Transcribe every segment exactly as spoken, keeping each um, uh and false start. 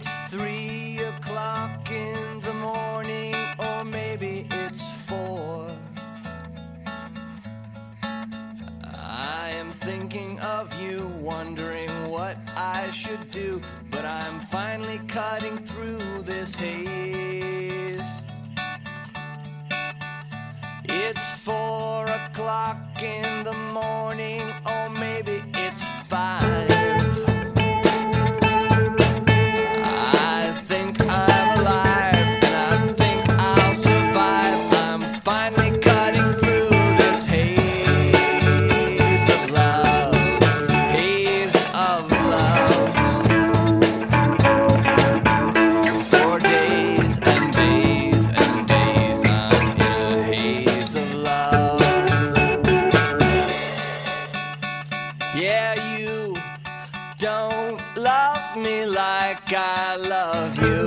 It's three o'clock in the morning, or maybe it's four. I am thinking of you, wondering what I should do, but I'm finally cutting through this haze. It's four o'clock in the morning, or maybe it's five. I think I'm alive, and I think I'll survive. I'm finally cutting through this haze of love, haze of love. For days and days and days, I'm in a haze of love. Yeah, you don't love me like I love you.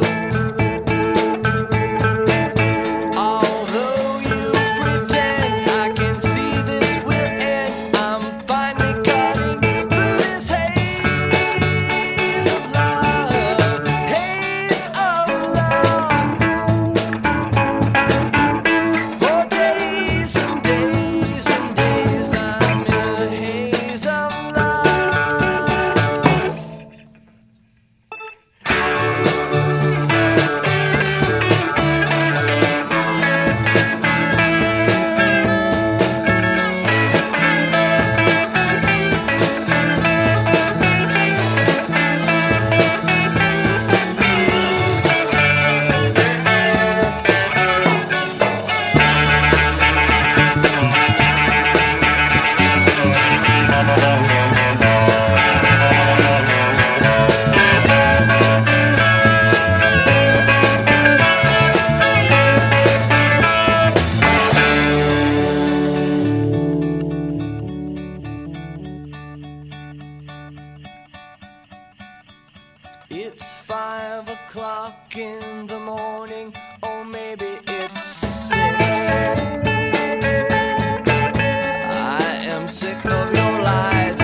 Although you pretend, I can see this will end. I'm finally cutting through this haze of love, haze of love. For days and days and days, I'm in a haze of love. It's five o'clock in the morning, or maybe it's six. I am sick of your lies.